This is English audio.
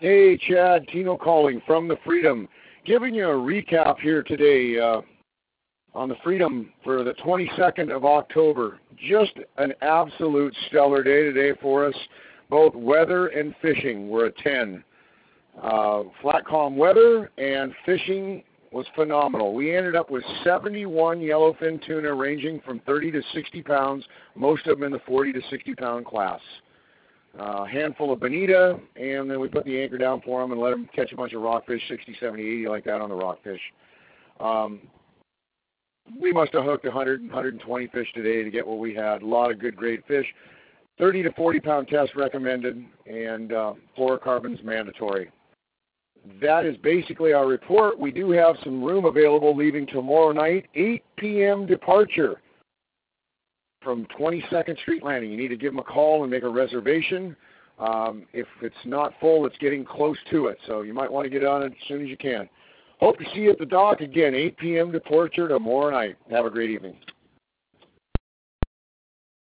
Hey, Chad, Tino calling from the Freedom. Giving you a recap here today on the Freedom for the 22nd of October. Just an absolute stellar day today for us. Both weather and fishing were a 10. Flat calm weather and fishing was phenomenal. We ended up with 71 yellowfin tuna ranging from 30 to 60 pounds, most of them in the 40 to 60 pound class. A handful of bonita, and then we put the anchor down for them and let them catch a bunch of rockfish, 60, 70, 80 like that on the rockfish. We must have hooked 100, 120 fish today to get what we had. A lot of good, great fish. 30 to 40 pound test recommended, and fluorocarbons mandatory. That is basically our report. We do have some room available leaving tomorrow night, 8 p.m. departure from 22nd Street Landing. You need to give them a call and make a reservation. If it's not full, it's getting close to it, so you might want to get on it as soon as you can. Hope to see you at the dock again, 8 p.m. departure tomorrow night. Have a great evening.